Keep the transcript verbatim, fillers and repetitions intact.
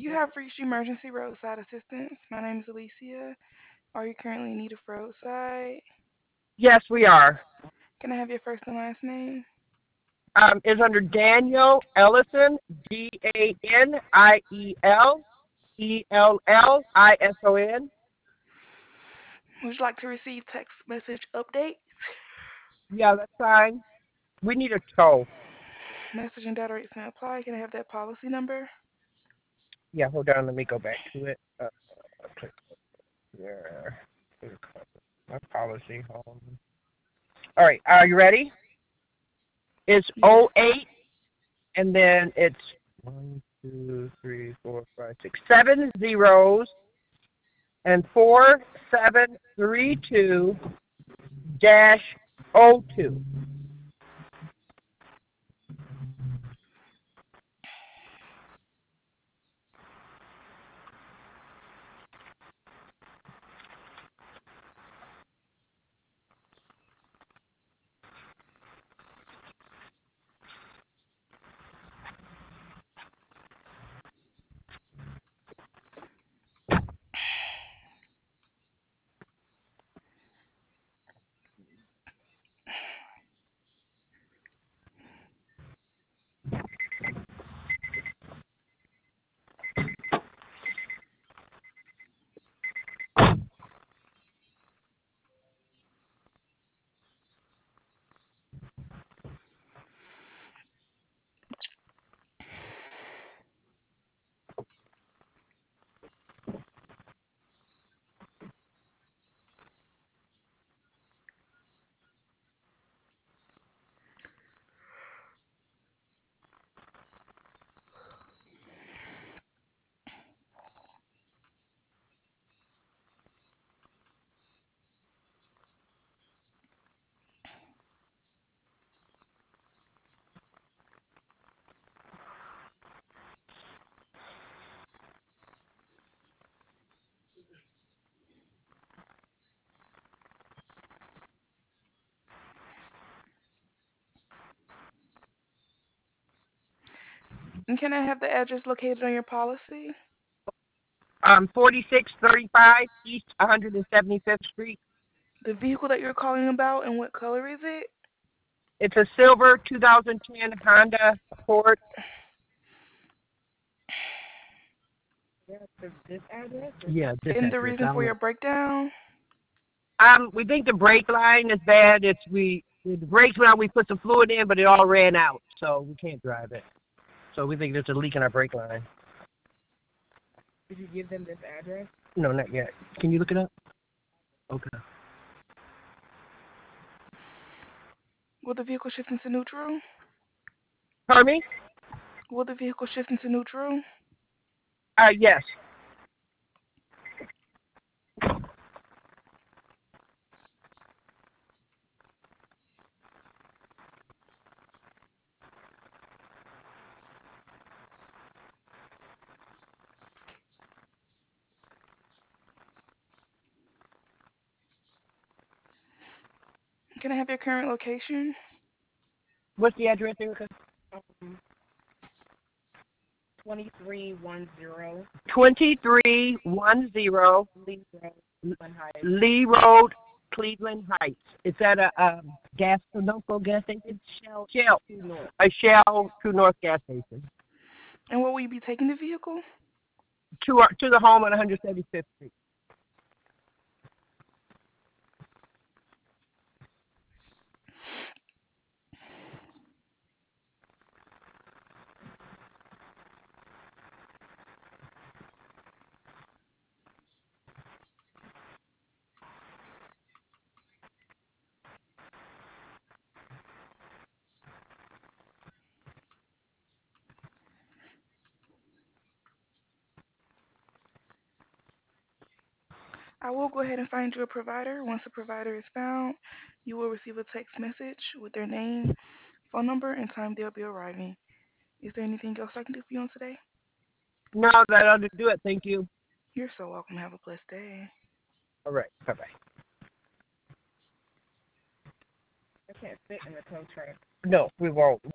You have reached emergency roadside assistance. My name is Alicia. Are you currently in need of roadside? Yes, we are. Can I have your first and last name? Um, is under Daniel Ellison, D A N I E L E L L I S O N. Would you like to receive text message update? Yeah, that's fine. We need a tow. Message and data rates may apply. Can I have that policy number? Yeah, hold on. Let me go back to it. Uh, click there. My policy home. All right. Are you ready? It's Yes. oh eight, and then it's one, two, three, four, five, six, seven zeros, and four seven three two dash O two. And can I have the address located on your policy? Um, forty-six thirty-five East one hundred seventy-fifth Street. The vehicle that you're calling about and what color is it? It's a silver two thousand ten Honda Accord. Yeah, this this address. Yeah, this And the address. reason I for don't your know. breakdown? Um, we think the brake line is bad. It's we the brakes went out. We put some fluid in, but it all ran out, so we can't drive it. So we think there's a leak in our brake line. Did you give them this address? No, not yet. Can you look it up? Okay. Will the vehicle shift into neutral? Pardon me? Will the vehicle shift into neutral? Uh, yes. Can I have your current location? What's the address, Erica? Um, twenty-three ten. twenty-three ten Lee Road, Cleveland Heights. Lee Road, Cleveland Heights. It's at a um, gas, Sunoco gas station? Shell. Shell. True North. A Shell True North gas station. And where will you be taking the vehicle? To, our, to the home on one hundred seventy-fifth Street. I will go ahead and find you a provider. Once a provider is found, you will receive a text message with their name, phone number, and time they'll be arriving. Is there anything else I can do for you on today? No, that ought to do it. Thank you. You're so welcome. Have a blessed day. All right. Bye-bye. I can't fit in the tow truck. No, we won't.